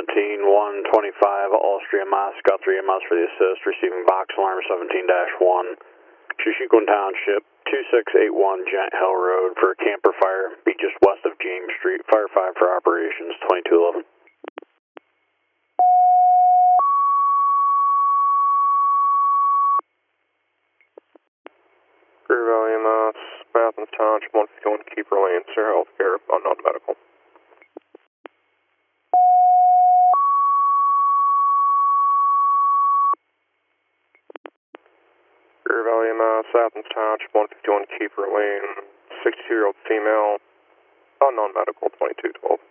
17125, Austria, Scott 3 MS for the assist, receiving box alarm 17-1. Shishikun Township, 2681 Gent Hill Road for a camper fire, be just west of James Street, Fire 5 for operations, 2211. Greer Valley MS, Athens Township, 151 Keeper Lane, Sir Healthcare, unknown medical. Greer Valley MS, Athens Township, 151 Keeper Lane, 62-year-old female, unknown medical, 2212.